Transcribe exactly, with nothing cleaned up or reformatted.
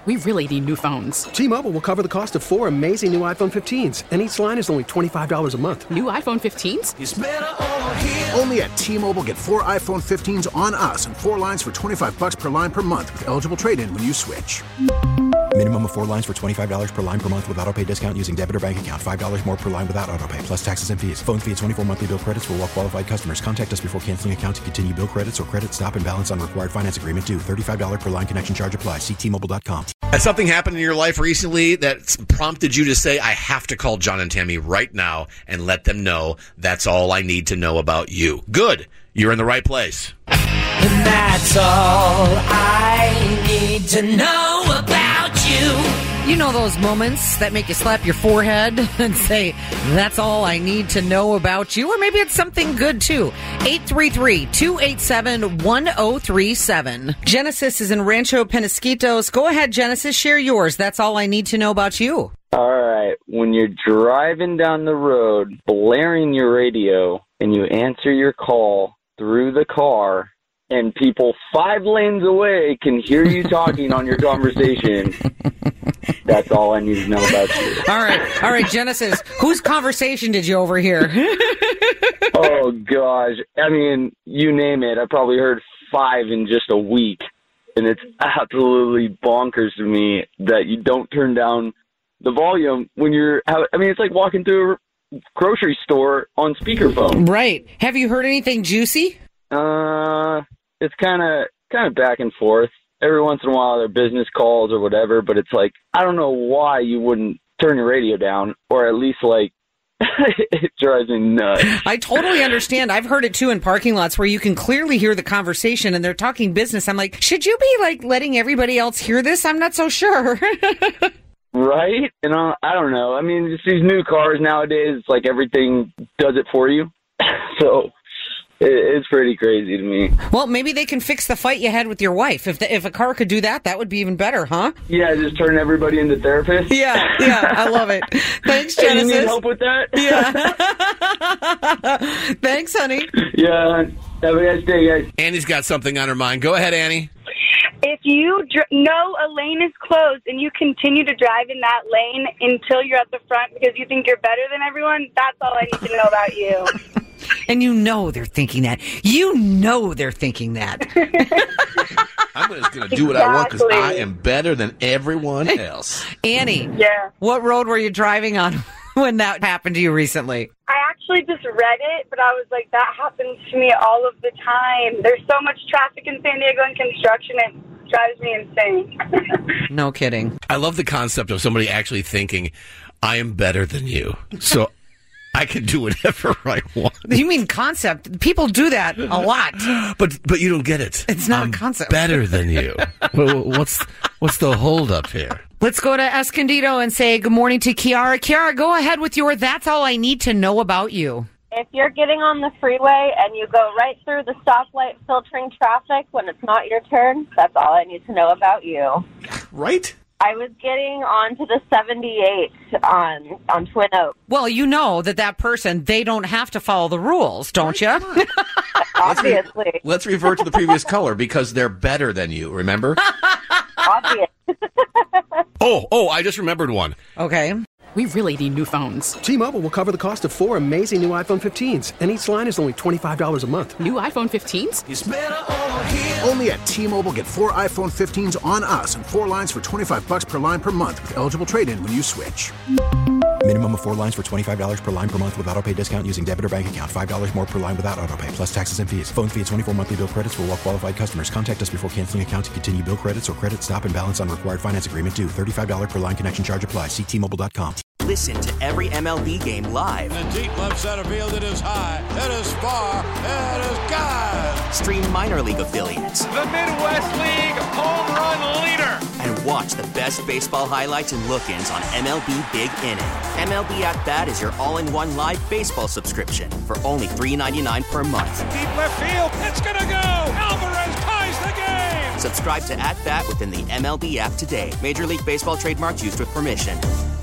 We really need new phones. T-Mobile will cover the cost of four amazing new iPhone fifteens, and each line is only twenty-five dollars a month. New iPhone fifteens? It's better over here. Only at T-Mobile, get four iPhone fifteens on us and four lines for twenty-five dollars per line per month with eligible trade-in when you switch. Minimum of four lines for twenty-five dollars per line per month with autopay discount using debit or bank account. five dollars more per line without autopay, plus taxes and fees. Phone fee at twenty-four monthly bill credits for well-qualified customers. Contact us before canceling account to continue bill credits or credit stop and balance on required finance agreement due. thirty-five dollars per line connection charge applies. See T Mobile dot com. Has something happened in your life recently that prompted you to say, I have to call John and Tammy right now and let them know that's all I need to know about you? Good. You're in the right place. And that's all I need to know about you. You know those moments that make you slap your forehead and say, that's all I need to know about you? Or maybe it's something good, too. eight three three, two eight seven, one oh three seven. Genesis is in Rancho Penasquitos. Go ahead, Genesis. Share yours. That's all I need to know about you. All right. When you're driving down the road, blaring your radio, and you answer your call through the car, and people five lanes away can hear you talking on your conversation, that's all I need to know about you. All right. All right, Genesis, whose conversation did you overhear? Oh, gosh. I mean, you name it. I probably heard five in just a week, and it's absolutely bonkers to me that you don't turn down the volume when you're – I mean, it's like walking through a grocery store on speakerphone. Right. Have you heard anything juicy? Uh, it's kind of kind of back and forth. Every once in a while, there are business calls or whatever, but it's like, I don't know why you wouldn't turn your radio down, or at least, like, it drives me nuts. I totally understand. I've heard it, too, in parking lots where you can clearly hear the conversation and they're talking business. I'm like, should you be, like, letting everybody else hear this? I'm not so sure. Right? And uh, I don't know. I mean, just these new cars nowadays, it's like everything does it for you. So it's pretty crazy to me. Well, maybe they can fix the fight you had with your wife. If the, if a car could do that, that would be even better, huh? Yeah, just turn everybody into therapists. Yeah, yeah, I love it. Thanks, Genesis. Hey, you need help with that? Yeah. Thanks, honey. Yeah. Have a nice day, guys. Annie's got something on her mind. Go ahead, Annie. If you dr- know a lane is closed and you continue to drive in that lane until you're at the front because you think you're better than everyone, that's all I need to know about you. And you know they're thinking that. You know they're thinking that. I'm just going to do what exactly. I want because I am better than everyone else. Annie, yeah. What road were you driving on when that happened to you recently? I actually just read it, but I was like, that happens to me all of the time. There's so much traffic in San Diego and construction, it drives me insane. No kidding. I love the concept of somebody actually thinking, I am better than you. So I can do whatever I want. You mean concept? People do that a lot. But but you don't get it. It's not I'm a concept. Better than you. Well, what's what's the hold up here? Let's go to Escondido and say good morning to Kiara. Kiara, go ahead with your That's All I Need to Know About You. If you're getting on the freeway and you go right through the stoplight filtering traffic when it's not your turn, that's all I need to know about you. Right? I was getting onto the seventy-eight on on Twin Oaks. Well, you know that that person, they don't have to follow the rules, don't you? Obviously. Let's, re- let's revert to the previous color because they're better than you, remember? Obvious. oh, oh, I just remembered one. Okay. We really need new phones. T-Mobile will cover the cost of four amazing new iPhone fifteens, and each line is only twenty-five dollars a month. New iPhone fifteens? It's better over here. Only at T-Mobile, get four iPhone fifteens on us and four lines for twenty-five dollars per line per month with eligible trade-in when you switch. Minimum of four lines for twenty-five dollars per line per month with autopay discount using debit or bank account. five dollars more per line without autopay, plus taxes and fees. Phone fee at twenty-four monthly bill credits for well-qualified customers. Contact us before canceling account to continue bill credits or credit stop and balance on required finance agreement due. thirty-five dollars per line connection charge applies. See T Mobile dot com. Listen to every M L B game live. In the deep left center field, it is high, it is far, it is gone. Stream minor league affiliates. The Midwest League home run leader. And watch the best baseball highlights and look-ins on M L B Big Inning. M L B At Bat is your all-in-one live baseball subscription for only three dollars and ninety-nine cents per month. Deep left field, it's gonna go. Alvarez ties the game. Subscribe to At Bat within the M L B app today. Major League Baseball trademarks used with permission.